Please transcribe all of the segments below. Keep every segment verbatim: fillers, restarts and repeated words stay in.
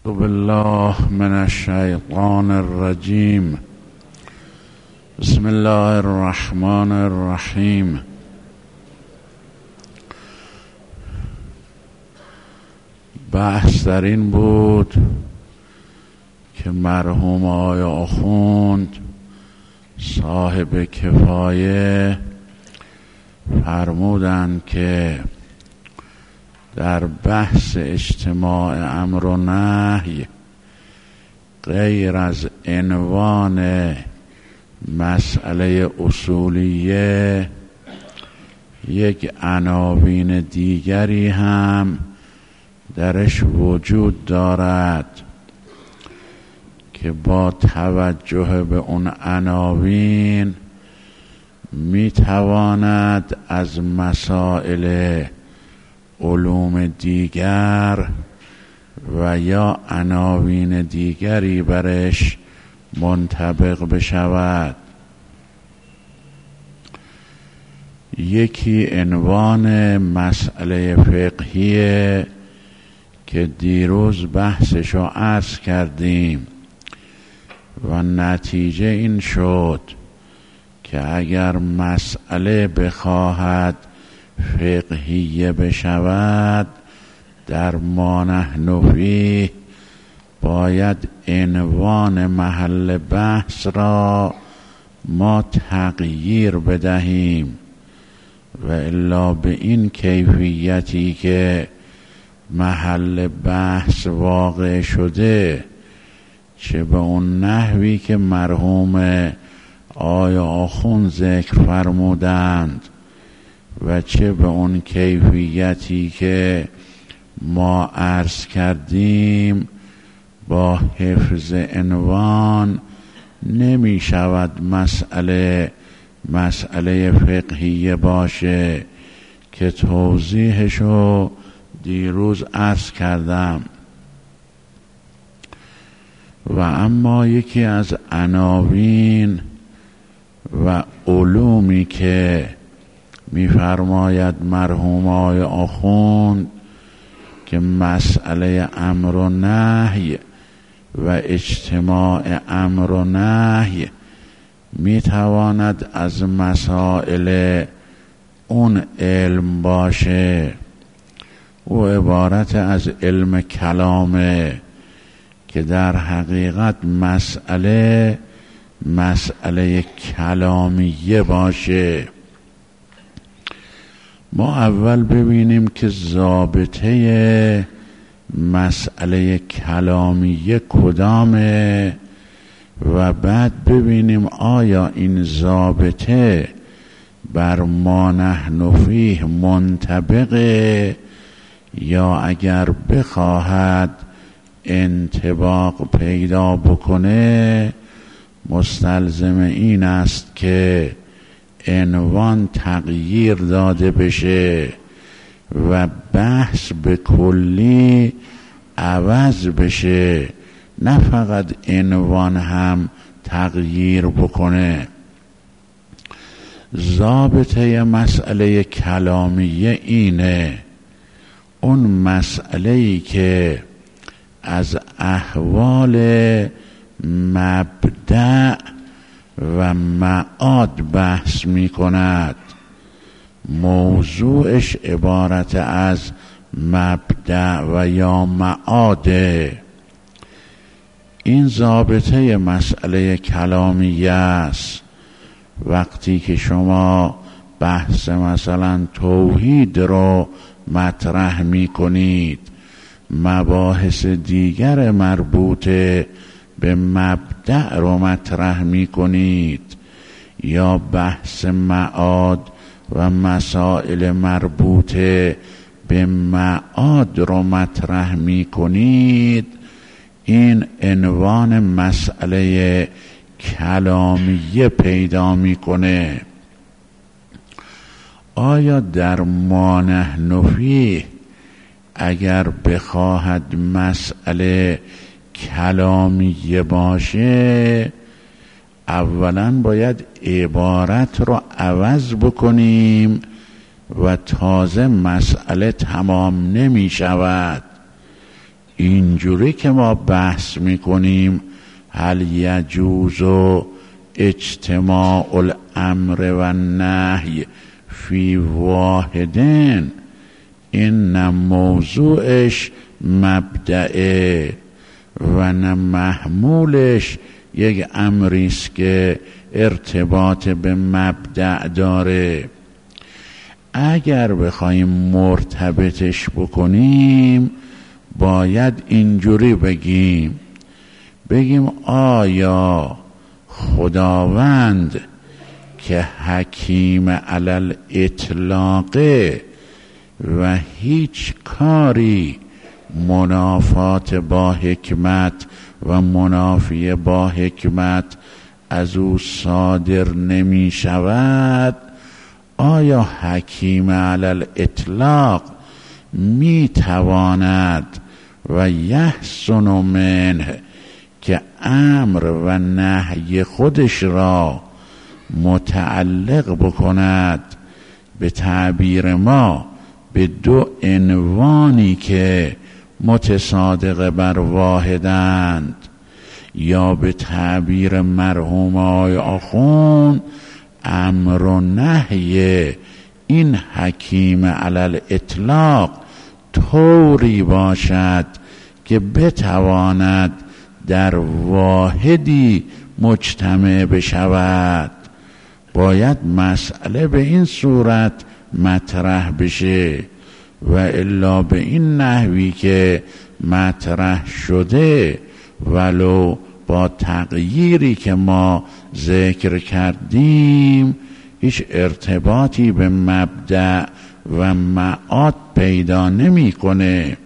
بالله من الشیطان الرجیم. بسم الله الرحمن الرحیم. بحث در این بود که مرحوم آقای آخوند صاحب کفایه فرمودند که در بحث اجتماع امر و نهی غیر از عنوان مسئله اصولیه یک عناوین دیگری هم درش وجود دارد که با توجه به اون عناوین میتواند از مسائل علوم دیگر و یا عناوین دیگری برش منطبق بشود. یکی عنوان مسئله فقهیه که دیروز بحثشو عرض کردیم و نتیجه این شد که اگر مسئله بخواهد فقهیه بشود در ما نحن فیه باید عنوان محل بحث را ما تغییر بدهیم و الا به این کیفیتی که محل بحث واقع شده، چه به اون نحوی که مرحوم آیا آخوند ذکر فرمودند و چه به اون کیفیتی که ما عرض کردیم، با حفظ عنوان نمی شود مسئله مسئله فقهیه باشه که توضیحشو دیروز عرض کردم. و اما یکی از عناوین و علومی که می‌فرماید مرحوم آقای آخوند که مسئله امر و نهی و اجتماع امر و نهی میتواند از مسائل اون علم باشه، او عبارت از علم کلامه که در حقیقت مسئله مسئله کلامیه باشه. ما اول ببینیم که ضابطه مسئله کلامیه کدامه و بعد ببینیم آیا این ضابطه بر ما نحن فیه منطبقه یا اگر بخواهد انطباق پیدا بکنه مستلزم این است که عنوان تغییر داده بشه و بحث به کلی عوض بشه، نه فقط عنوان هم تغییر بکنه. ضابطه مسئله کلامیه اینه: اون مسئله‌ای که از احوال مبدأ و معاد بحث می کند، موضوعش عبارت از مبدأ و یا معاده. این ضابطه مسئله کلامیه است. وقتی که شما بحث مثلا توحید رو مطرح می کنید، مباحث دیگر مربوطه به مبدأ رو مطرح می کنید، یا بحث معاد و مسائل مربوطه به معاد رو مطرح می کنید، این عنوان مسئله کلامیه پیدا می کنه. آیا در ما نحن فیه اگر بخواهد مسئله کلامیه باشه، اولا باید عبارت رو عوض بکنیم و تازه مسئله تمام نمی شود. اینجوری که ما بحث میکنیم هل یجوز اجتماع الامر و نهی فی واحدین، این موضوعش مبدأ و نه محمولش یک امریست که ارتباط به مبدأ داره. اگر بخوایم مرتبطش بکنیم باید اینجوری بگیم بگیم آیا خداوند که حکیم علی الاطلاق و هیچ کاری منافات با حکمت و منافی با حکمت از او صادر نمی شود، آیا حکیم علی الاطلاق می تواند و یحسن منه که امر و نهی خودش را متعلق بکند به تعبیر ما به دو عنوانی که متصادق بر واحدند، یا به تعبیر مرحوم آقای آخوند امر و نهی این حکیم علی الاطلاق طوری باشد که بتواند در واحدی مجتمع بشود. باید مسئله به این صورت مطرح بشه و الا به این نحوی که مطرح شده ولو با تغییری که ما ذکر کردیم هیچ ارتباطی به مبدأ و معاد پیدا نمی کنه.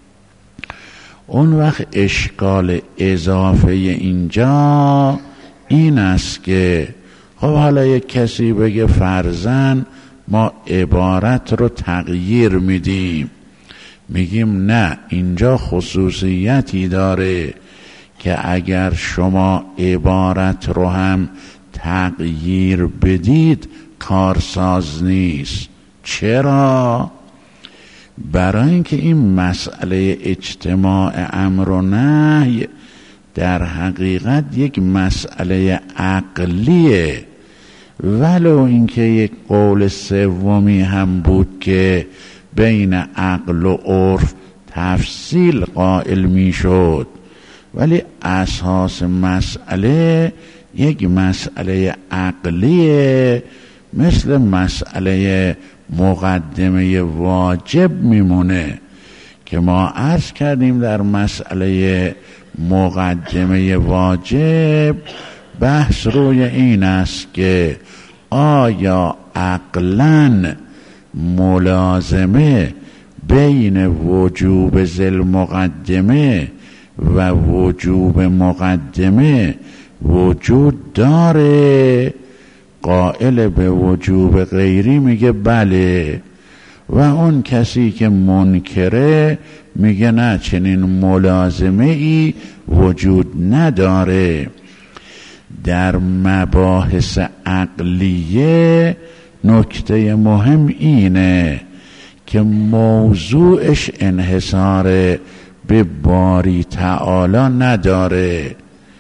اون وقت اشکال اضافه اینجا این است که خب حالا یک کسی بگه فرضاً ما عبارت رو تغییر میدیم، میگیم نه، اینجا خصوصیتی داره که اگر شما عبارت رو هم تغییر بدید کارساز نیست. چرا؟ برای اینکه این مسئله اجتماع امر و نهی در حقیقت یک مسئله عقلیه، ولو اینکه یک قول سومی هم بود که بین عقل و عرف تفصیل قائل می شد، ولی اساس مسئله یک مسئله عقلیه، مثل مسئله مقدمه واجب میمونه که ما عرض کردیم در مسئله مقدمه واجب بحث روی این است که آیا عقلاً ملازمه بین وجوب ذی مقدمه و وجوب مقدمه وجود داره؟ قائل به وجوب غیری میگه بله، و اون کسی که منکره میگه نه، چنین ملازمه ای وجود نداره. در مباحث عقلیه نکته مهم اینه که موضوعش انحصار به باری تعالی نداره،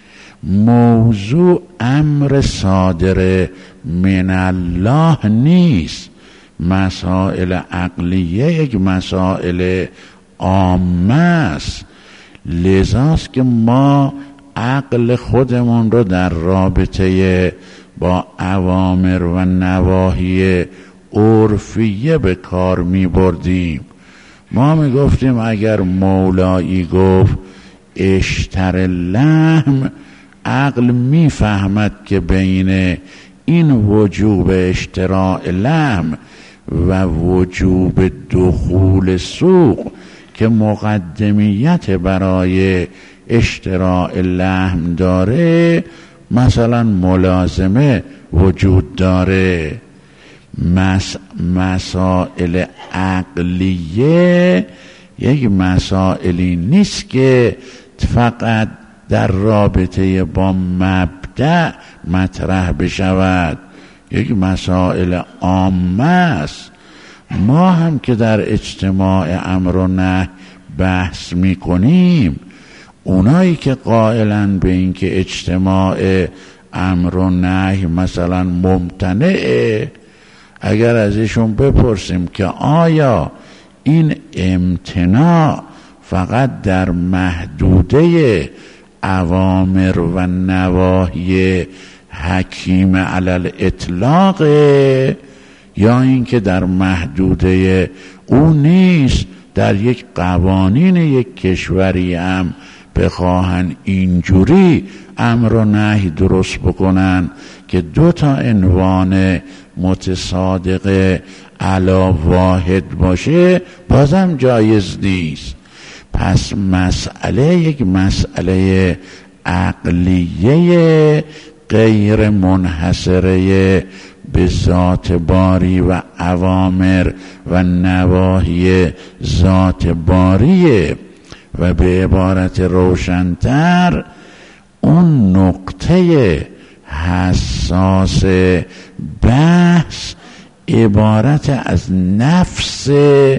موضوع امر صادر من الله نیست. مسائل عقلیه یک مسائل عامه است، لذاست که ما عقل خودمون رو در رابطه با اوامر و نواهی عرفیه به کار می بردیم. ما می گفتیم اگر مولایی گفت اشتر لحم، عقل می فهمد که بین این وجوب اشتراء لحم و وجوب دخول سوق که مقدمیت برای اشتراء لحم داره مثلا ملازمه وجود داره. مس... مسائل عقلیه یک مسائلی نیست که فقط در رابطه با مبدأ مطرح بشود، یک مسائل عامه است. ما هم که در اجتماع امر و نهی بحث میکنیم، اونایی که قائلن به این که اجتماع امر و نهی مثلا ممتنعه، اگر ازشون بپرسیم که آیا این امتناع فقط در محدوده اوامر و نواهی حکیم علی الاطلاق یا اینکه در محدوده او نیست، در یک قوانین یک کشوری هم بخواهن اینجوری امر و نهی درست بکنن که دو تا عنوان متصادق علی واحد باشه، بازم جایز نیست. پس مسئله یک مسئله عقلیه غیر منحصره به ذات باری و اوامر و نواهی ذات باریه و به عبارت روشن‌تر اون نقطه حساس بحث عبارت از نفس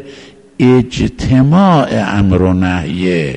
اجتماع امر و نهیه،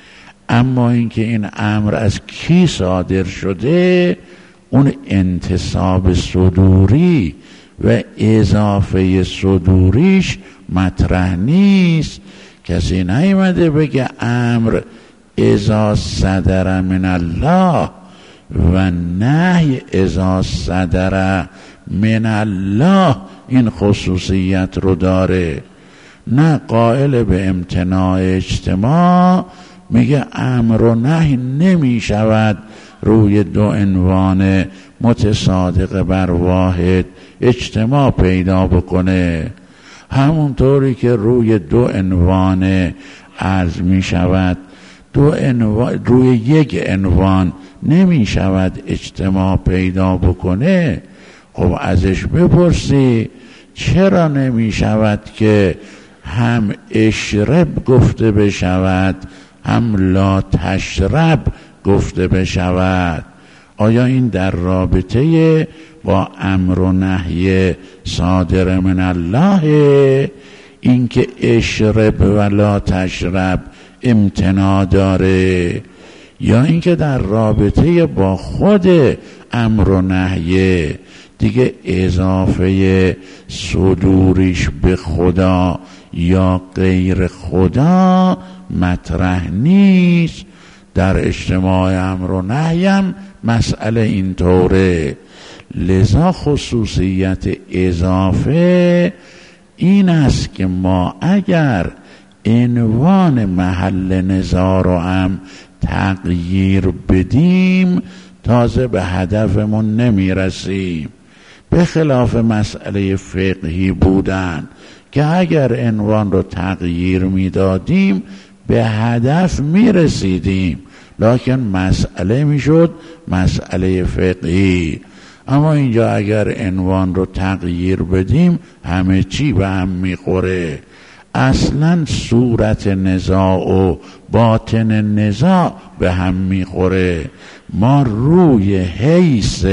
اما اینکه این امر از کی صادر شده، اون انتصاب صدوری و اضافه صدوریش مطرح نیست. کسی نیامده بگه امر اذا صدر من الله و نهی اذا صدر من الله این خصوصیت رو داره. نه، قائل به امتناع اجتماع میگه امر و نهی نمی شود روی دو عنوان متصادق بر واحد اجتماع پیدا بکنه، همونطوری که روی دو عنوان عرض می شود دو عنوان روی یک عنوان نمی شود اجتماع پیدا بکنه. خب ازش بپرسی چرا نمی شود که هم اشرب گفته بشود هم لا تشرب گفته بشود؟ آیا این در رابطه با امر و نهی صادر من الله، این که اشرب و لا تشرب امتناع داره، یا این که در رابطه با خود امر و نهی دیگه اضافه صدوریش به خدا یا غیر خدا مطرح نیست؟ در اجتماع امر و نهی هم مسئله اینطوره. لذا خصوصیت اضافه این است که ما اگر عنوان محل نزاع رو هم تغییر بدیم تازه به هدفمون نمیرسیم، به خلاف مسئله فقهی بودن که اگر عنوان رو تغییر میدادیم به هدف میرسیدیم، لکن مسئله میشد مسئله فقهی. اما اینجا اگر عنوان رو تغییر بدیم همه چی به هم میخوره، اصلا صورت نزاع و باطن نزاع به هم میخوره. ما روی حیث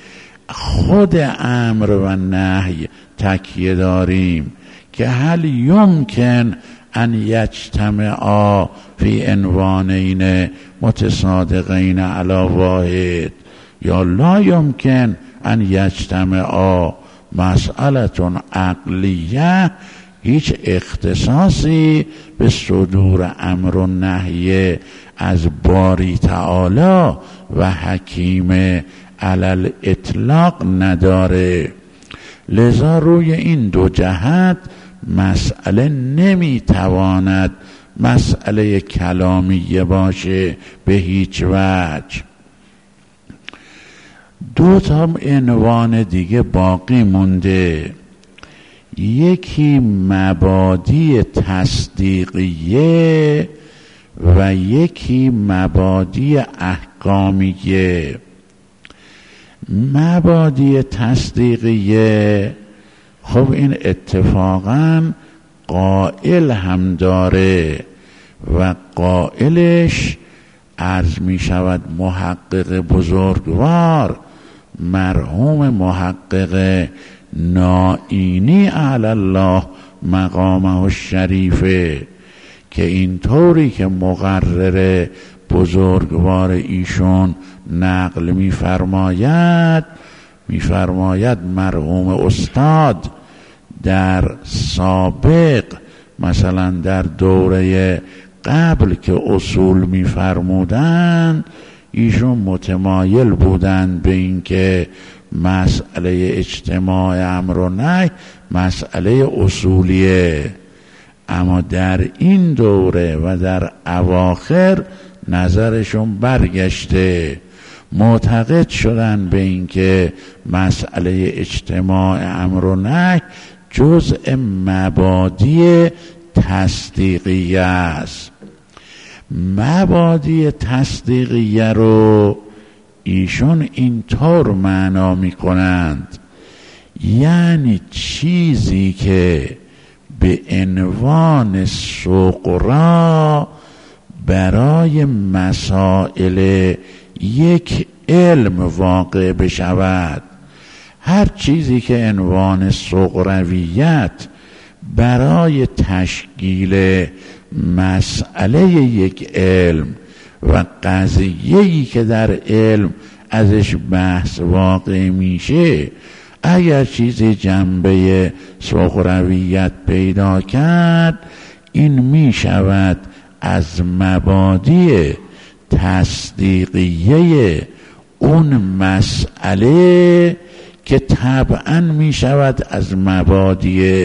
خود امر و نهی تکیه داریم که هل یمکن ان یجتمعا فی عنوانین متصادقین علی واحد یا لا یمکن ان یجتمعا. مسئلتون عقلیه هیچ اختصاصی به صدور امر و نهی از باری تعالی و حکیم علی الاطلاق نداره. لذا روی این دو جهت مسئله نمیتواند مسئله کلامیه باشه به هیچ وجه. دو تا عنوان دیگه باقی مونده، یکی مبادی تصدیقیه و یکی مبادی احکامیه. مبادی تصدیقیه خب این اتفاقا قائل هم داره و قائلش عرض می شود محقق بزرگوار مرحوم محقق نائینی علی الله مقامه الشریفه که اینطوری که مقرر بزرگوار ایشون نقل می‌فرماید می‌فرماید مرحوم استاد در سابق، مثلا در دوره قبل که اصول می‌فرمودند، ایشون متمایل بودند به اینکه مسئله اجتماع امر و نهی مسئله اصولیه، اما در این دوره و در اواخر نظرشون برگشته، معتقد شدن به اینکه مسئله اجتماع امر و نهی جزء مبادی تصدیقیه است. مبادی تصدیقیه رو ایشون اینطور معنا می کنند، یعنی چیزی که به عنوان سغرا برای مسائل یک علم واقع بشود. هر چیزی که عنوان صغرویت برای تشکیل مسئله یک علم و قضیه‌ای که در علم ازش بحث واقع میشه، اگر چیزی جنبه صغرویت پیدا کرد، این میشود از مبادی تصدیقیه اون مسئله که طبعا میشود از مبادی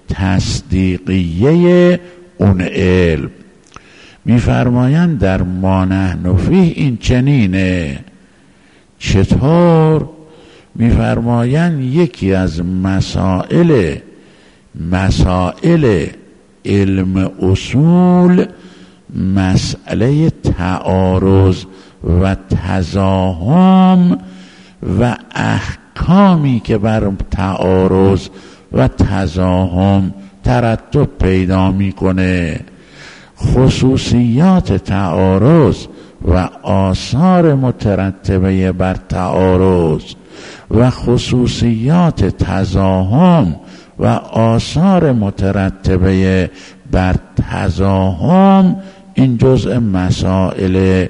تصدیقیه اون علم. میفرمایند در ما نحن فیه این چنینه. چطور؟ میفرمایند یکی از مسائل مسائل علم اصول مسئله تعارض و تزاحم و احکامی که بر تعارض و تزاحم ترتب پیدا میکنه، خصوصیات تعارض و آثار مترتبه بر تعارض و خصوصیات تزاحم و آثار مترتبه بر تزاحم، این جزء مسائل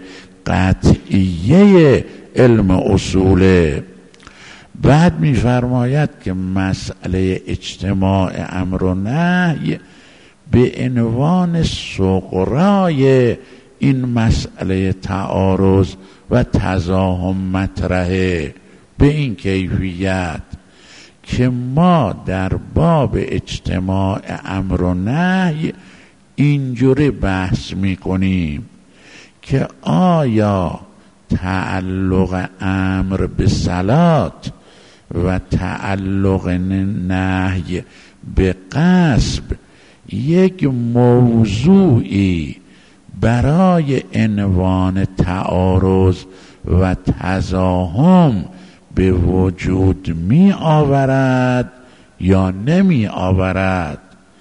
قطعیه علم اصوله. بعد می‌فرماید که مسئله اجتماع امر و نهی به عنوان صغرای این مسئله تعارض و تزاحم مطرحه، به این کیفیت که ما در باب اجتماع امر و نهی اینجوری بحث میکنیم که آیا تعلق امر به صلات و تعلق نهی به غصب یک موضوعی برای عنوان تعارض و تزاحم به وجود می آورد یا نمی آورد؟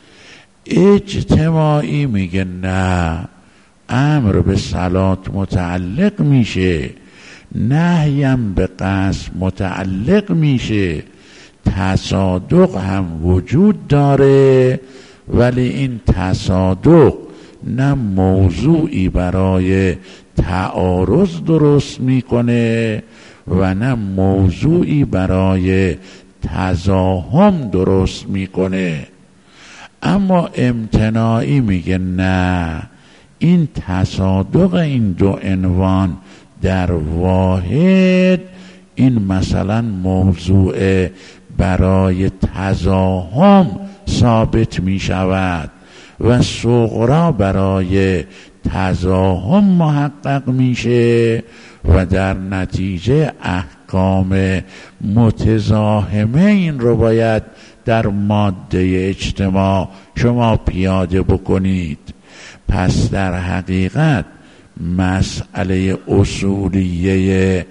اجتماعی میگه نه، امر به صلات متعلق میشه، نهیم به قصد متعلق میشه، تصادق هم وجود داره، ولی این تصادق نه موضوعی برای تعارض درست میکنه و نه موضوعی برای تزاحم درست میکنه. اما امتناعی میگه نه، این تصادق این دو عنوان در واحد، این مثلا موضوع برای تزاحم ثابت می شود و صغرا برای تزاحم محقق میشه و در نتیجه احکام متزاحمه این رو باید در ماده اجتماع شما پیاده بکنید. پس در حقیقت مسئله اصولیه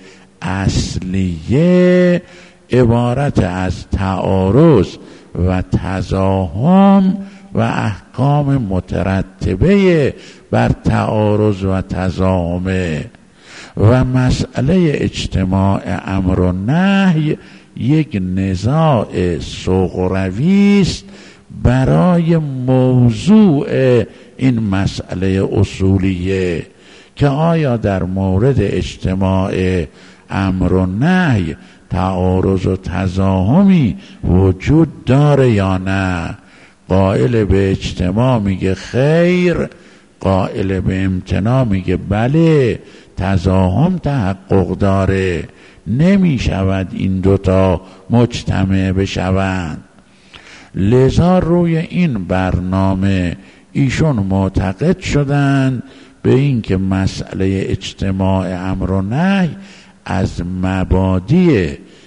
اصلیه عبارت از تعارض و تزاحم و احکام مترتبه بر تعارض و تزاحم و مسئله اجتماع امر و نهی یک نزاع صغروی است برای موضوع این مسئله اصولیه که آیا در مورد اجتماع امر و نهی تعارض و تزاحمی وجود داره یا نه. قائل به اجتماع میگه خیر، قائل به امتناع میگه بله تزاحم تحقق داره، نمی شود این دوتا مجتمع بشوند. لذا روی این برنامه ایشون معتقد شدند به این که مسئله اجتماع امر و نهی از مبادی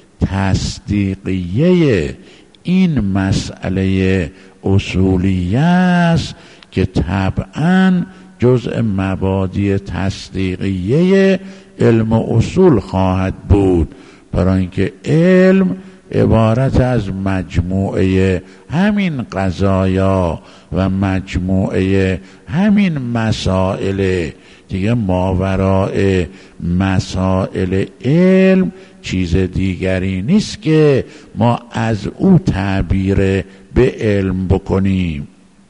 تصدیقیه این مسئله اصولیه است که طبعاً جزء مبادی تصدیقیه علم و اصول خواهد بود، برای اینکه علم عبارت از مجموعه همین قضایا و مجموعه همین مسائل دیگه. ماوراء مسائل علم چیز دیگری نیست که ما از او تعبیر به علم بکنیم.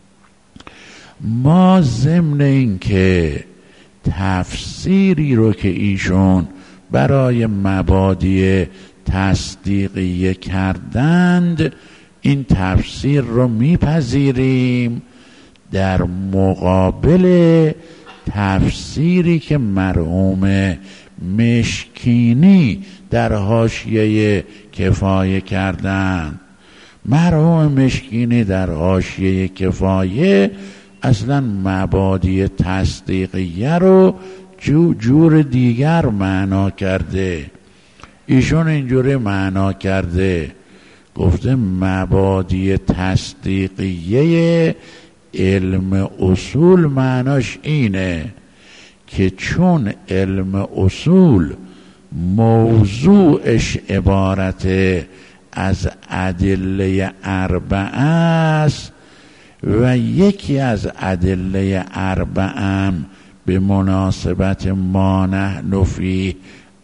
ما ضمن این که تفسیری رو که ایشون برای مبادی تصدیقیه کردند این تفسیر رو میپذیریم در مقابل تفسیری که مرحوم مشکینی در حاشیه کفایه کردند. مرحوم مشکینی در حاشیه کفایه اصلا مبادی تصدیقیه رو جو جور دیگر معنا کرده. ایشون اینجوری معنا کرده، گفته مبادی تصدیقیه علم اصول معناش اینه که چون علم اصول موضوعش عبارت از ادله اربعه است و یکی از ادله اربعه به مناسبت ما نحن فیه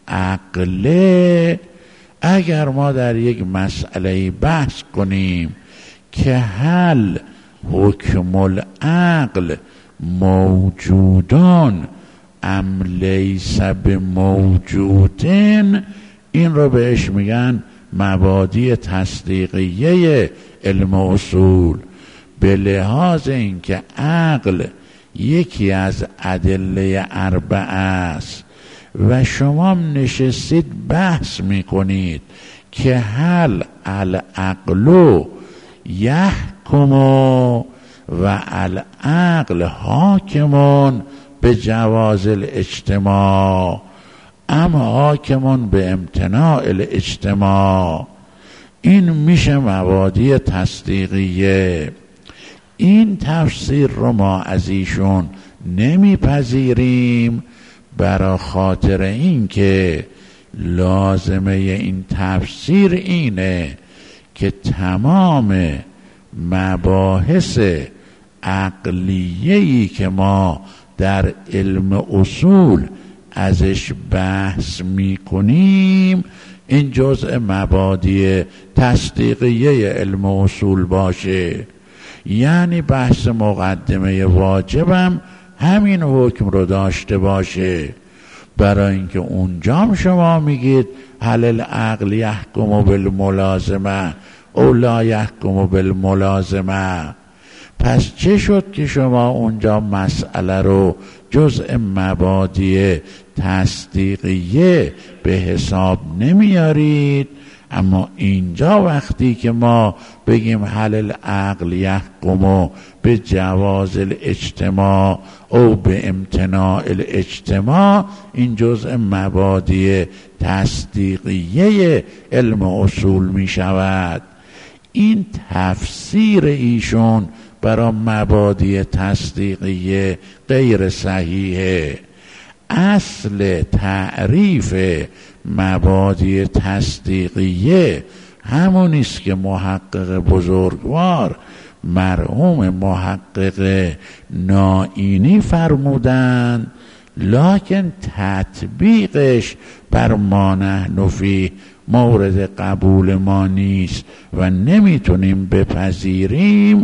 عقله، اگر ما در یک مسئله بحث کنیم که هل حکم العقل موجودان ام لیس بموجودن، این رو بهش میگن مبادی تصدیقیه علم اصول. به لحاظ اینکه عقل یکی از ادله اربعه است و شما نشستید بحث میکنید که هل العقل یحکم و العقل حاکمون به جواز الاجتماع ام حاکمون به امتناع الاجتماع، این میشه مبادی تصدیقیه. این تفسیر رو ما از ایشون نمیپذیریم برای خاطر این که لازمه این تفسیر اینه که تمام مباحث عقلیه‌ای که ما در علم اصول ازش بحث میکنیم این جزء مبادی تصدیقیه علم اصول باشه. یعنی بحث مقدمه واجبم همین حکم رو داشته باشه، برای اینکه اونجام شما میگید هل العقل یحکم بالملازمه او لا یحکم بالملازمه. پس چه شد که شما اونجا مسئله رو جزء مبادی تصدیقیه به حساب نمیارید، اما اینجا وقتی که ما بگیم هل العقل یحکم به جواز الاجتماع او به امتناع الاجتماع، این جزء مبادی تصدیقیه علم اصول می شود. این تفسیر ایشون برای مبادی تصدیقیه غیر صحیحه. اصل تعریف مبادی تصدیقیه همونیست که محقق بزرگوار مرحوم محقق نائینی فرمودند، لکن تطبیقش بر ما نحن فیه مورد قبول ما نیست و نمیتونیم بپذیریم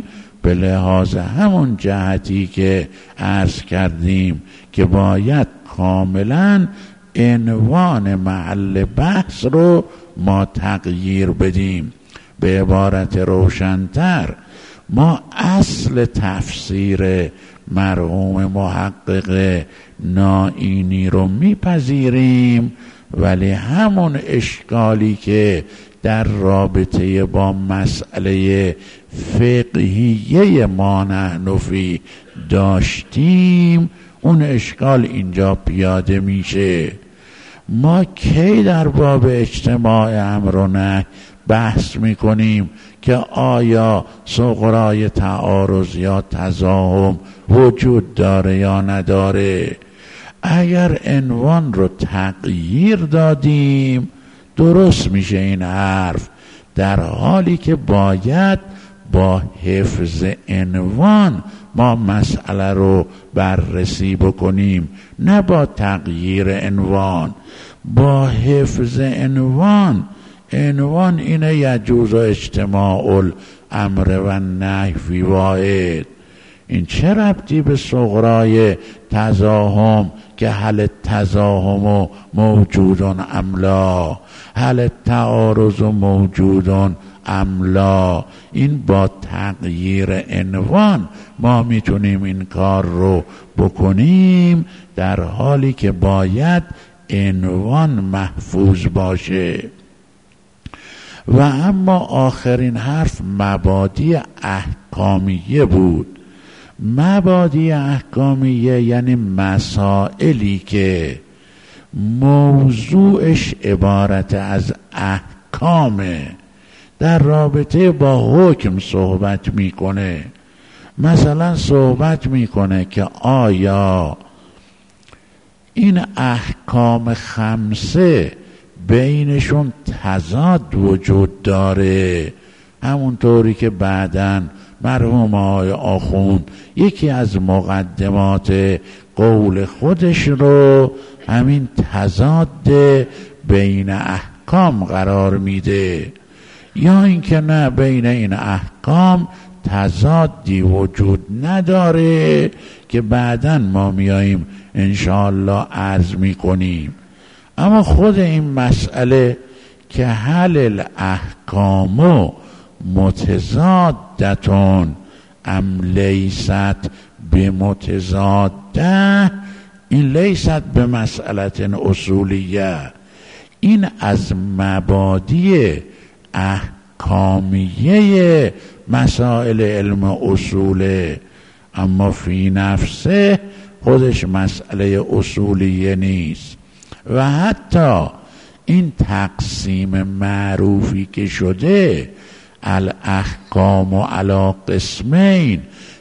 به لحاظ همون جهتی که عرض کردیم که باید کاملا عنوان محل بحث رو ما تغییر بدیم. به عبارت روشن‌تر، ما اصل تفسیر مرحوم محقق نائینی رو میپذیریم، ولی همون اشکالی که در رابطه با مسئله فقهیه ما نحنفی داشتیم، اون اشکال اینجا پیاده میشه. ما کی در باب اجتماع امر و نهی بحث میکنیم که آیا صغرای تعارض یا تزاحم وجود داره یا نداره؟ اگر عنوان رو تغییر دادیم درست میشه این حرف، در حالی که باید با حفظ عنوان ما مسئله رو بررسی بکنیم، نه با تغییر عنوان. با حفظ عنوان، عنوان اینه یجوز اجتماع الامر و النهی فی واحد. این چه ربطی به صغرای تزاحم که هل تزاحم موجودون املا، هل تعارض موجودون املا؟ این با تغییر عنوان ما میتونیم این کار رو بکنیم، در حالی که باید عنوان محفوظ باشه. و اما آخرین حرف مبادی احکامیه بود. مبادی احکامیه یعنی مسائلی که موضوعش عبارت از احکامه، در رابطه با حکم صحبت میکنه. مثلا صحبت میکنه که آیا این احکام خمسه بینشون تضاد وجود داره، همونطوری که بعداً مرحوم آقای آخوند یکی از مقدمات قول خودش رو همین تضاد بین احکام قرار میده، یا اینکه نه بین این احکام تضادی وجود نداره که بعداً ما میاییم انشاءالله عرض میکنیم. اما خود این مسئله که هل الاحکام متضادتون ام لیست بمتضاده، این لیست به مسئله اصولیه، این از مبادی احکامیه مسائل علم اصوله، اما فی نفسه خودش مسئله اصولیه نیست. و حتی این تقسیم معروفی که شده الاحکام علی قسمین،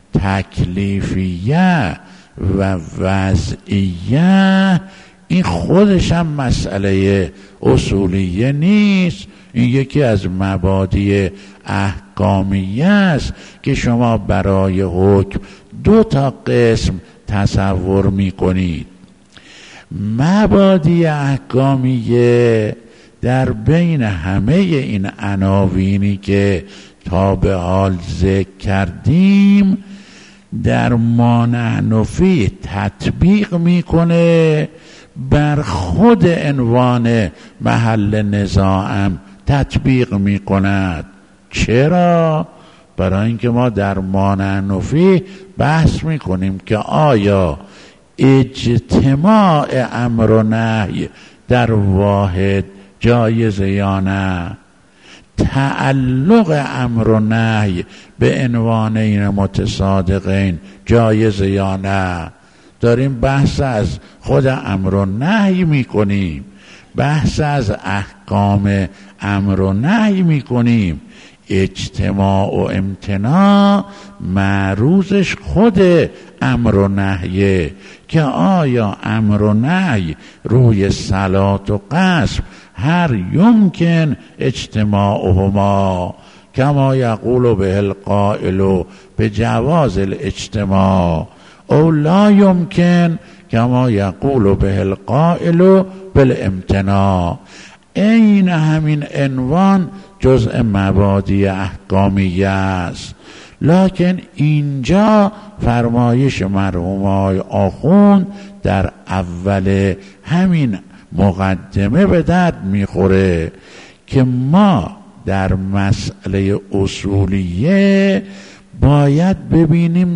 تکلیفیه و وضعیه، این خودش هم مسئله اصولیه نیست. این یکی از مبادی احکامیه است که شما برای حکم دو تا قسم تصور می کنید. مبادی احکامیه در بین همه این عناوینی که تا به حال ذکر کردیم در ما نحنفی تطبیق میکنه، بر خود عنوان محل نزاعم تطبیق میکند. چرا؟ برای اینکه ما در ما نحنفی بحث میکنیم که آیا اجتماع امر و نهی در واحد جایزه یا نه، تعلق امر و نهی به عنوانین متصادقین جایزه یا نه. داریم بحث از خود امر و نهی میکنیم، بحث از احکام امر و نهی میکنیم. اجتماع و امتناع معروضش خود امر و نهیه که آیا امر و نهی روی صلات و قسم هر یمکن اجتماعهما کما یقول به القائل به جواز الاجتماع او لا یمکن کما یقول به القائل بالامتناع. این همین عنوان جزء مبادی احکامیه است. لکن اینجا فرمایش مرحوم آقای آخوند در اول همین مقدمه به درد میخوره که ما در مسئله اصولیه باید ببینیم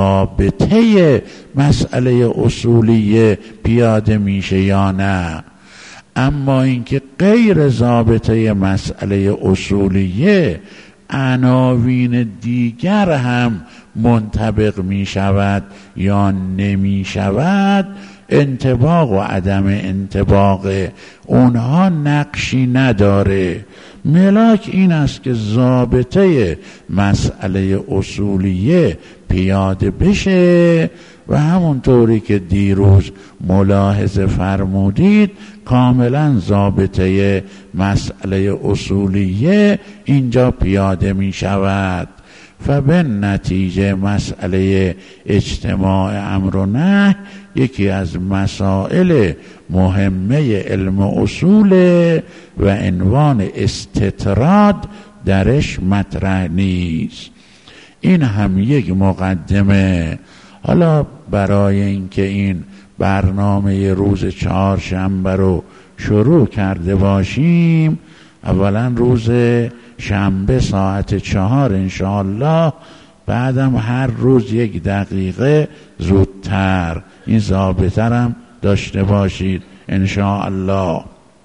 ضابطه مسئله اصولیه پیاده میشه یا نه. اما اینکه غیر ضابطه مسئله اصولیه عناوین دیگر هم منطبق می شود یا نمی شود، انطباق و عدم انطباق اونها نقشی نداره. ملاک این است که ضابطه مسئله اصولیه پیاده بشه و همونطوری که دیروز ملاحظه فرمودید کاملا ضابطه مسئله اصولیه اینجا پیاده می شود. فبه نتیجه مسئله اجتماع امر و نهی یکی از مسائل مهمه علم اصول و عنوان استطراد درش مطرح نیست. این هم یک مقدمه. حالا برای اینکه این برنامه روز چهارشنبه رو شروع کرده باشیم، اولا روز شنبه ساعت چهار انشاءالله، بعدم هر روز یک دقیقه زودتر، این ضابطه هم داشته باشید انشاءالله.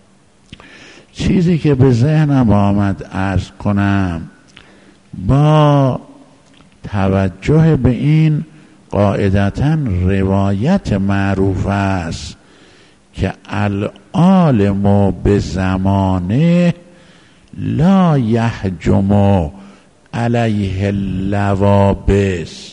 چیزی که به ذهنم آمد عرض کنم، با توجه به این قاعدتاً روایت معروف است که العالم به زمانه لا یحجم علیه اللوابس،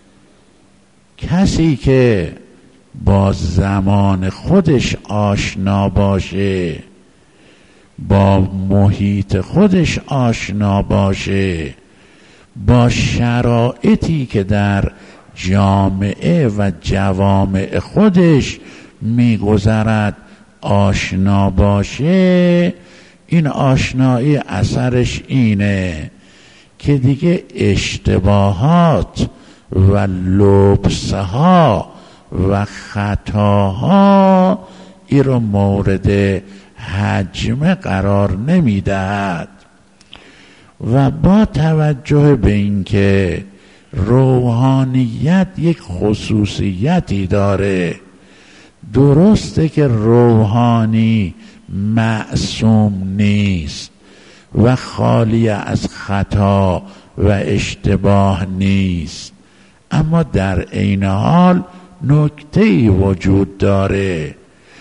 کسی که با زمان خودش آشنا باشه، با محیط خودش آشنا باشه، با شرایطی که در جامعه و جوامع خودش میگذرد آشنا باشه، این آشنایی اثرش اینه که دیگه اشتباهات و لبسها و خطاها این رو مورد حجم قرار نمیدهد. و با توجه به اینکه روحانیت یک خصوصیتی داره، درسته که روحانی معصوم نیست و خالی از خطا و اشتباه نیست، اما در عین حال نکته‌ای وجود داره.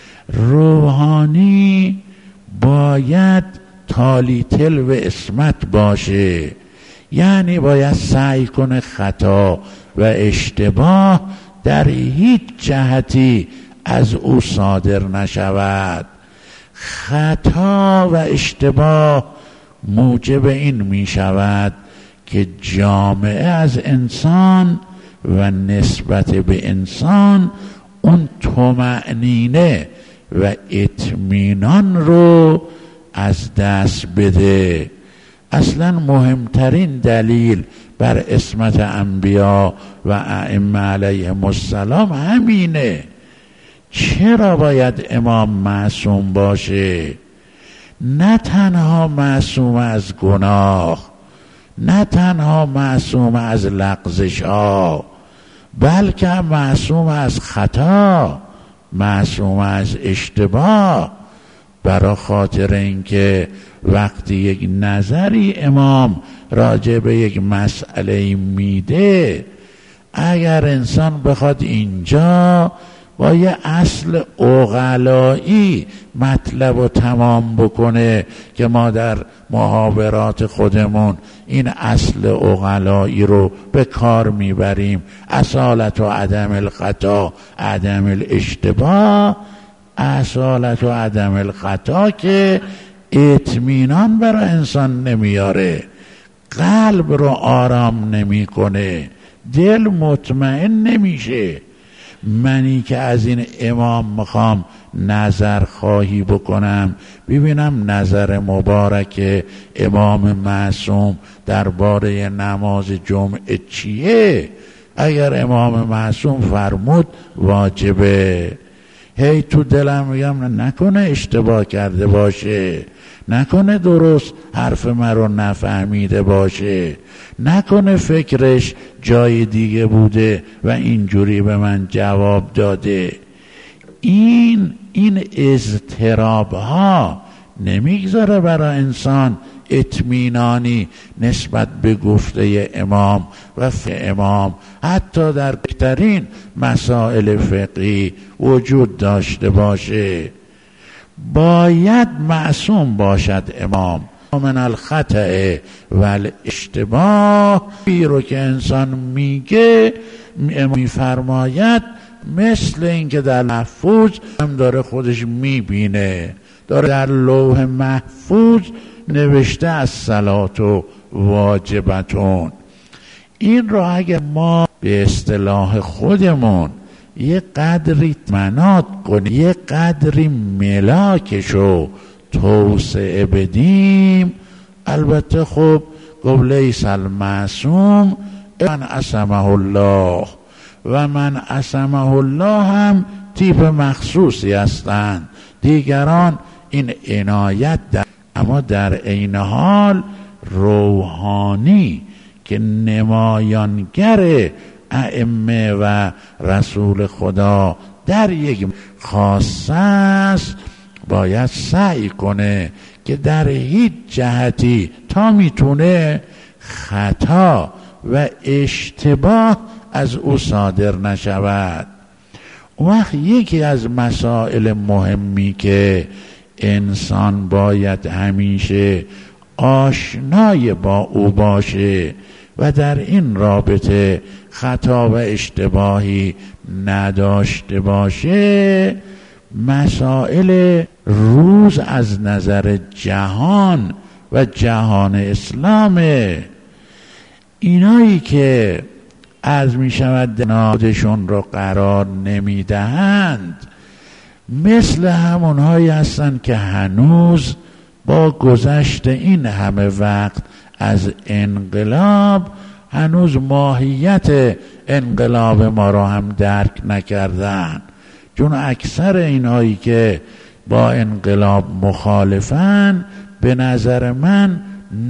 روحانی باید تالی تل و اسمت باشه، یعنی باید سعی کنه خطا و اشتباه در هیچ جهتی از او صادر نشود. خطا و اشتباه موجب این می شود که جامعه از انسان و نسبت به انسان اون طمأنینه و اطمینان رو از دست بده. اصلا مهمترین دلیل بر عصمت انبیا و ائمه علیهم السلام همینه. چرا باید امام معصوم باشه؟ نه تنها معصوم از گناه، نه تنها معصوم از لغزش ها، بلکه معصوم از خطا، معصوم از اشتباه. برای خاطر اینکه وقتی یک نظری امام راجع به یک مسئله میده، اگر انسان بخواد اینجا با یه اصل عقلایی مطلب رو تمام بکنه که ما در محاورات خودمون این اصل عقلایی رو به کار میبریم، اصالت و عدم الخطا عدم الاشتباه، اصالت و عدم الخطا که اطمینان برای انسان نمیاره، قلب رو آرام نمیکنه، دل مطمئن نمیشه. منی که از این امام میخوام نظر خواهی بکنم ببینم نظر مبارک امام معصوم درباره نماز جمعه چیه. اگر امام معصوم فرمود واجبه، هی تو دلم میگم نکنه اشتباه کرده باشه، نکنه درست حرف من رو نفهمیده باشه، نکنه فکرش جای دیگه بوده و اینجوری به من جواب داده. این این اضطراب ها نمیگذاره برای انسان اطمینانی نسبت به گفته امام و فعل امام حتی در بهترین مسائل فقهی وجود داشته باشه. باید معصوم باشد امام من الخطأ و الاشتباه. این رو که انسان میگه میفرماید مثل اینکه در محفوظ هم داره خودش میبینه، داره در لوح محفوظ نوشته از صلات و واجبتون. این رو اگر ما به اصطلاح خودمون یه قدری منات کنیم، یه قدری ملاکشو توسعه بدیم، البته خب قبل لیس المعصوم من عصمه الله و من عصمه الله هم تیپ مخصوصی هستند، دیگران این عنایت در، اما در عین حال روحانی که نمایانگر ائمه و رسول خدا در یک خاصه است باید سعی کنه که در هیچ جهتی تا میتونه خطا و اشتباه از او صادر نشود. وقت یکی از مسائل مهمی که انسان باید همیشه آشنای با او باشه و در این رابطه خطا و اشتباهی نداشته باشه، مسائل روز از نظر جهان و جهان اسلامه. اینایی که عرض می شود نادشون رو قرار نمی دهند مثل همونهایی هستند که هنوز با گذشت این همه وقت از انقلاب هنوز ماهیت انقلاب ما رو هم درک نکردن، چون اکثر اینایی که با انقلاب مخالفن به نظر من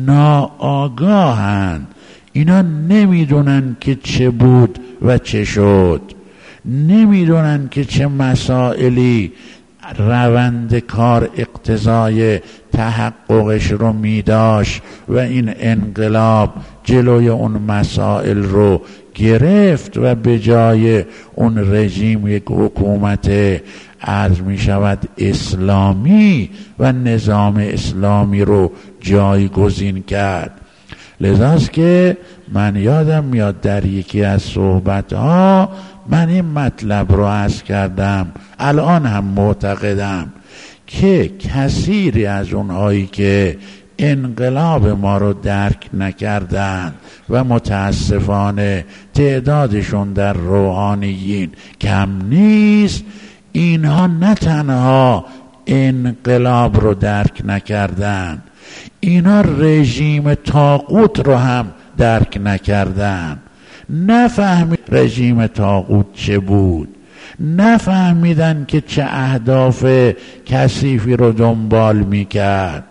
ناآگاهن. اینا نمیدونن که چه بود و چه شد، نمیدونن که چه مسائلی روند کار اقتضای تحققش رو میداشت و این انقلاب جلوی اون مسائل رو گرفت و به جای اون رژیم یک حکومت عرض می شود اسلامی و نظام اسلامی رو جایگزین کرد. لذاست که من یادم میاد در یکی از صحبتها من این مطلب رو عرض کردم، الان هم معتقدم که کثیری از اونهایی که انقلاب ما رو درک نکردن و متاسفانه تعدادشون در روحانیین کم نیست، اینها نه تنها انقلاب رو درک نکردن، اینا رژیم طاغوت رو هم درک نکردن. نفهمید رژیم طاغوت چه بود، نفهمیدن که چه اهداف کثیفی رو دنبال میکرد،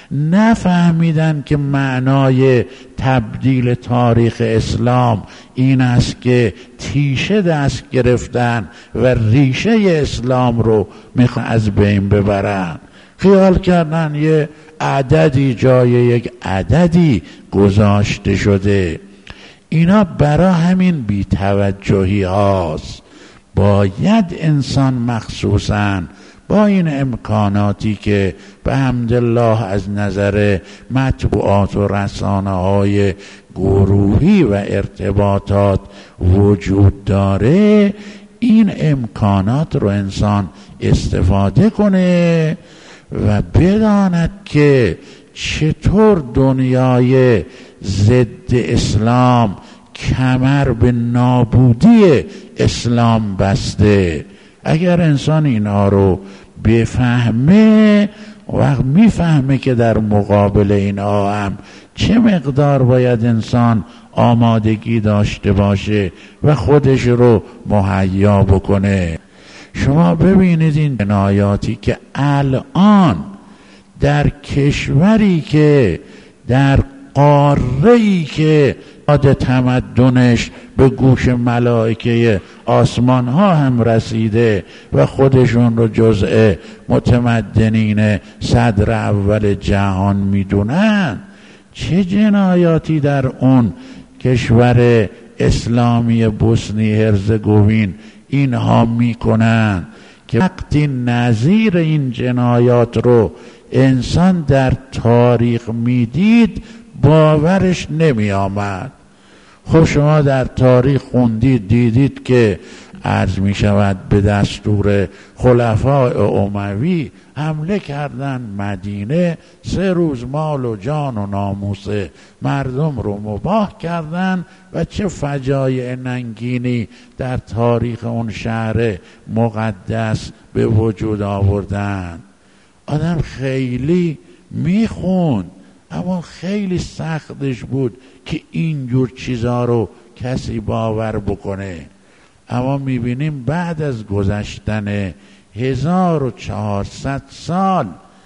نفهمیدن که معنای تبدیل تاریخ اسلام این است که تیشه دست گرفتن و ریشه اسلام رو میخوان از بین ببرن. خیال کردن یه عددی جای یک عددی گذاشته شده. اینا برای همین بی‌توجهی هاست. باید انسان مخصوصاً با این امکاناتی که به حمدالله از نظر مطبوعات و رسانه های گروهی و ارتباطات وجود داره، این امکانات رو انسان استفاده کنه و بداند که چطور دنیای ضد اسلام کمر به نابودی اسلام بسته اگر انسان اینها رو بفهمه، وقت میفهمه که در مقابل اینها هم چه مقدار باید انسان آمادگی داشته باشه و خودش رو مهیا بکنه. شما ببینید این جنایاتی که الان در کشوری که در قاره‌ای که عاد تمدنش به گوش ملائکه آسمان ها هم رسیده و خودشون رو جزء متمدنین صدر اول جهان میدونن، چه جنایاتی در اون کشور اسلامی بوسنی هرزگوین اینها میکنن که وقتی نظیر این جنایات رو انسان در تاریخ میدید باورش نمی آمد. خب شما در تاریخ خوندید دیدید که عرض می شود به دستور خلفای اموی حمله کردن مدینه، سه روز مال و جان و ناموس مردم رو مباح کردن و چه فجایع ننگینی در تاریخ اون شهر مقدس به وجود آوردن. آدم خیلی میخوند اما خیلی سختش بود که اینجور چیزا رو کسی باور بکنه. اما میبینیم بعد از گذشتن هزار و چهارصد سال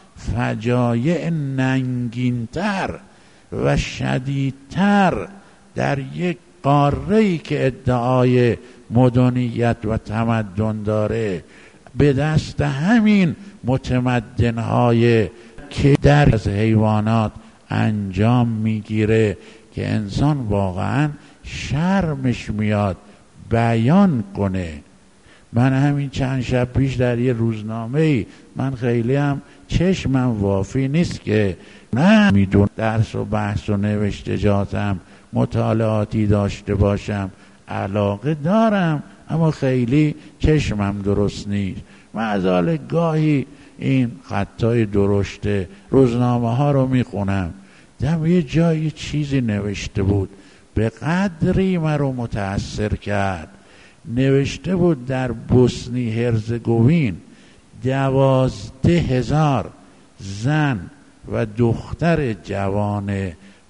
فجایع ننگینتر و شدیدتر در یک قاره‌ای که ادعای مدنیت و تمدن داره به دست همین متمدن‌های که در از حیوانات انجام میگیره که انسان واقعا شرمش میاد بیان کنه. من همین چند شب پیش در یه روزنامه‌ای، من خیلی هم چشمم وافی نیست که نه میدون درس و بحث و نوشتجاتم مطالعاتی داشته باشم، علاقه دارم اما خیلی چشمم درست نیست. معذال گاهی این خطای درشت روزنامه ها رو میخونم، دم یه جایی چیزی نوشته بود به قدری من رو متأثر کرد. نوشته بود در بوسنی هرزگوین دوازده هزار زن و دختر جوان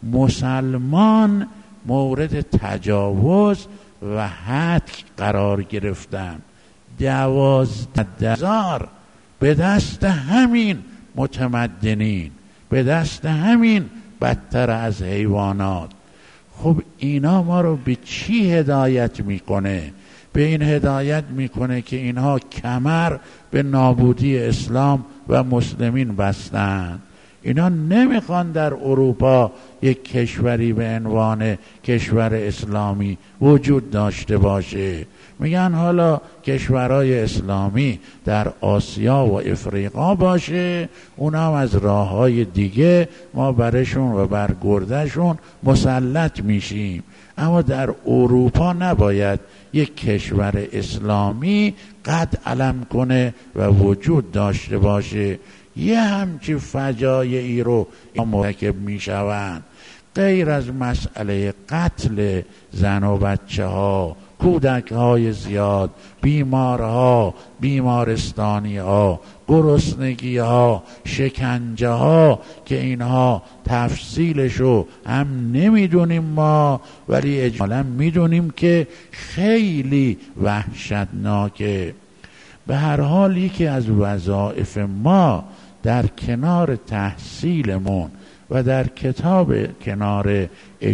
مسلمان مورد تجاوز و هتک قرار گرفتن. دوازده هزار به دست همین متمدنین، به دست همین بدتر از حیوانات. خب اینا ما رو به چی هدایت میکنه؟ به این هدایت میکنه که اینها کمر به نابودی اسلام و مسلمین بستند. اینا نمیخوان در اروپا یک کشوری به عنوان کشور اسلامی وجود داشته باشه. میگن حالا کشورهای اسلامی در آسیا و افریقا باشه، اونا هم از راه های دیگه ما برشون و بر گردشون مسلط میشیم. اما در اروپا نباید یک کشور اسلامی قد علم کنه و وجود داشته باشه. یه همچی فجایعی رو مرتکب میشوند. غیر از مسئله قتل زن و بچه ها، کودک های زیاد، بیمارها، بیمارستانی ها، گرسنگی ها، شکنجه ها که اینها تفصیلشو هم نمیدونیم ما، ولی اجمالا میدونیم که خیلی وحشتناکه. به هر حال یکی از وظایف ما در کنار تحصیلمون و در کتاب کنار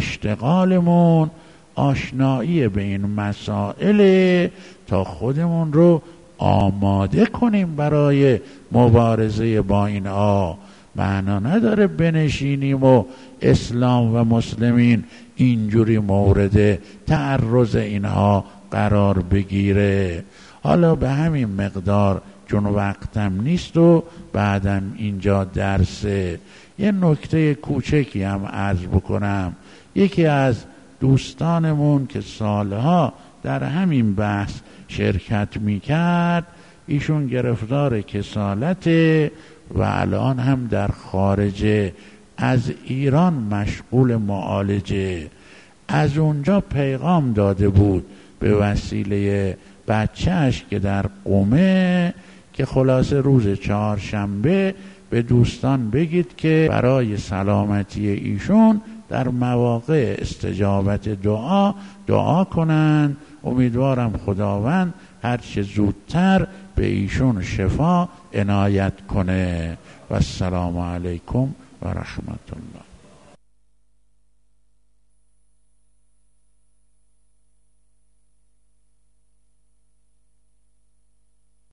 اشتغالمون آشنایی به این مسائل تا خودمون رو آماده کنیم برای مبارزه با اینها. معنا نداره بنشینیم و اسلام و مسلمین اینجوری مورد تعرض اینها قرار بگیره. حالا به همین مقدار چون وقتم نیست و بعدم اینجا درسه، یه نکته کوچکی هم عرض بکنم. یکی از دوستانمون که سالها در همین بحث شرکت میکرد، ایشون گرفتار کسالته و الان هم در خارجه، از ایران مشغول معالجه. از اونجا پیغام داده بود به وسیله بچهش که در قمه که خلاصه روز چهارشنبه به دوستان بگید که برای سلامتی ایشون در مواقع استجابت دعا دعا کنند. امیدوارم خداوند هر چه زودتر به ایشون شفا عنایت کنه. و السلام علیکم و رحمت الله.